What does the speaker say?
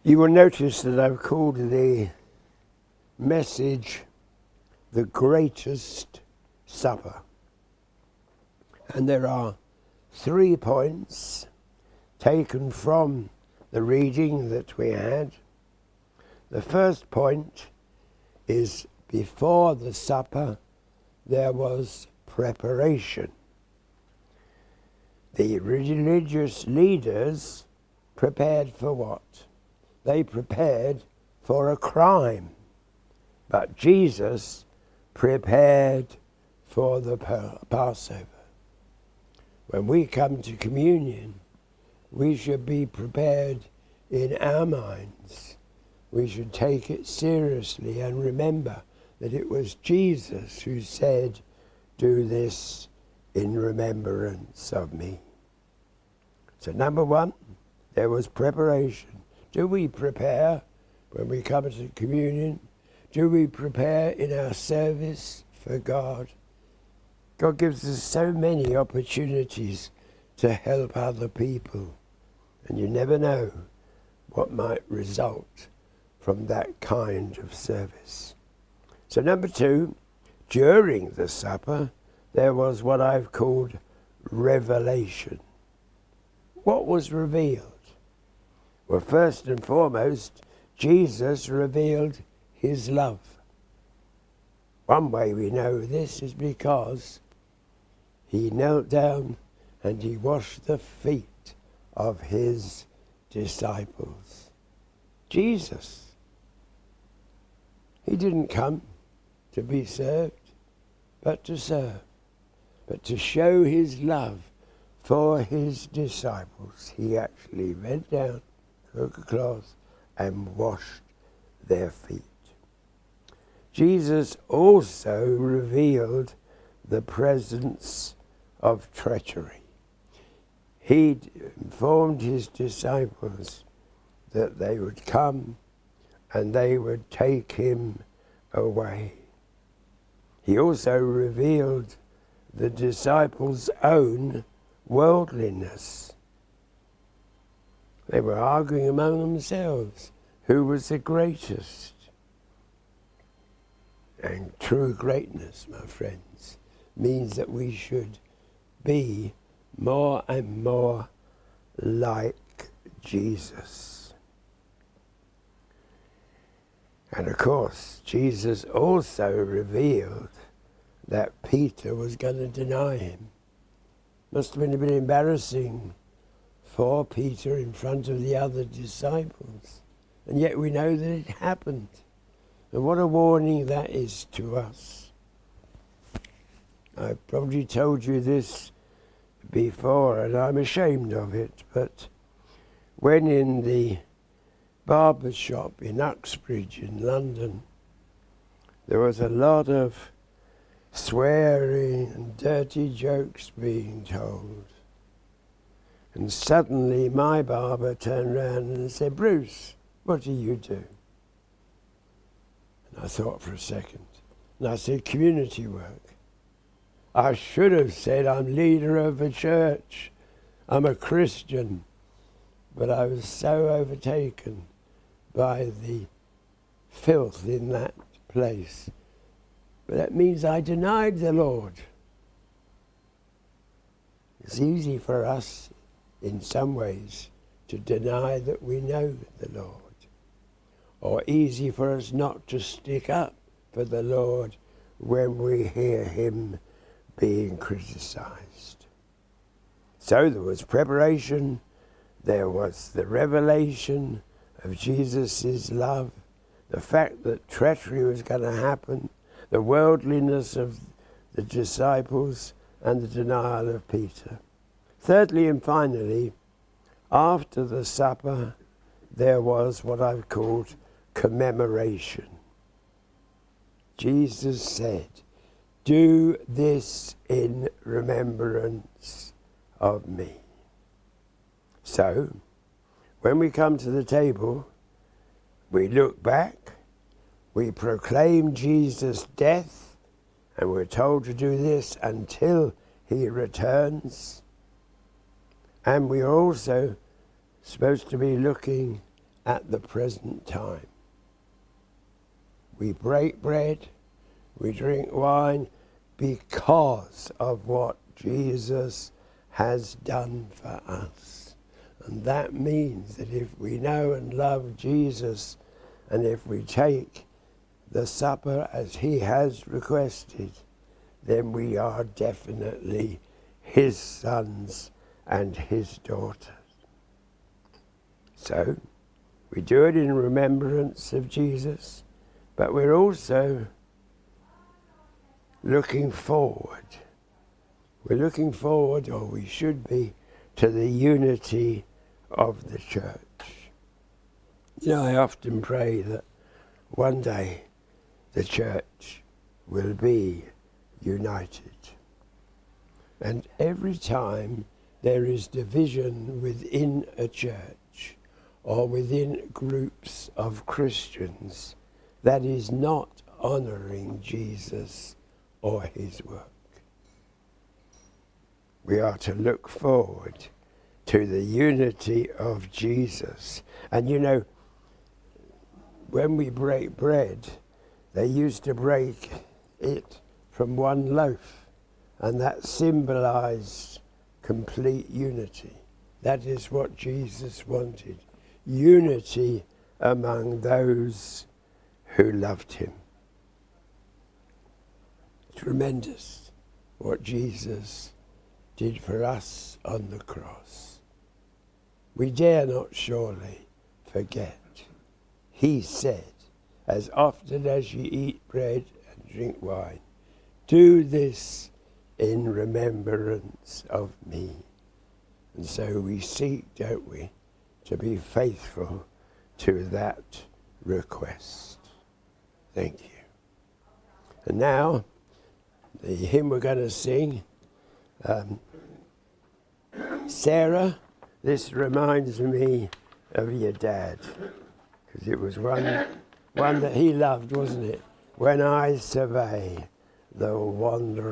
You will notice that I've called the message The Greatest Supper. And there are 3 points taken from the reading that we had. The first point is before the supper there was preparation. The religious leaders prepared for what? They prepared for a crime. But Jesus prepared for the Passover. When we come to communion, we should be prepared in our minds. We should take it seriously and remember that it was Jesus who said, "Do this in remembrance of me." So number 1, there was preparation. Do we prepare when we come to communion? Do we prepare in our service for God? God gives us so many opportunities to help other people, and you never know what might result from that kind of service. So number 2, during the supper, there was what I've called revelation. What was revealed? Well, first and foremost, Jesus revealed his love. One way we know this is because he knelt down and he washed the feet of his disciples. Jesus. He didn't come to be served, but to serve, but to show his love for his disciples. He actually bent down, took a cloth, and washed their feet. Jesus also revealed the presence of treachery. He informed his disciples that they would come and they would take him away. He also revealed the disciples' own worldliness. They were arguing among themselves who was the greatest. And true greatness, my friends, means that we should be more and more like Jesus. And of course, Jesus also revealed that Peter was going to deny him. Must have been a bit embarrassing for Peter in front of the other disciples. And yet we know that it happened. And what a warning that is to us. I've probably told you this before, and I'm ashamed of it, but when in the barber shop in Uxbridge in London, there was a lot of swearing and dirty jokes being told. And suddenly my barber turned around and said, "Bruce, what do you do?" And I thought for a second. And I said, "Community work." I should have said, "I'm leader of a church. I'm a Christian." But I was so overtaken by the filth in that place. But that means I denied the Lord. It's easy for us, in some ways, to deny that we know the Lord. Or easy for us not to stick up for the Lord when we hear him being criticized. So there was preparation, there was the revelation of Jesus' love, the fact that treachery was going to happen, the worldliness of the disciples, and the denial of Peter. Thirdly and finally, after the supper, there was what I've called commemoration. Jesus said, "Do this in remembrance of me." So, when we come to the table, we look back, we proclaim Jesus' death, and we're told to do this until he returns. And we are also supposed to be looking at the present time. We break bread, we drink wine because of what Jesus has done for us. And that means that if we know and love Jesus, and if we take the supper as he has requested, then we are definitely his sons and his daughters. So, we do it in remembrance of Jesus, but we're also looking forward. We're looking forward, or we should be, to the unity of the church. You know, I often pray that one day the church will be united. And every time there is division within a church or within groups of Christians, that is not honouring Jesus or his work. We are to look forward to the unity of Jesus. And you know, when we break bread, they used to break it from one loaf, and that symbolized complete unity. That is what Jesus wanted, unity among those who loved him. Tremendous what Jesus did for us on the cross. We dare not surely forget. He said, as often as you eat bread and drink wine, do this in remembrance of me. And so we seek, don't we, to be faithful to that request. Thank you. And now, the hymn we're going to sing, Sarah, this reminds me of your dad, because it was one that he loved, wasn't it? When I survey the wandering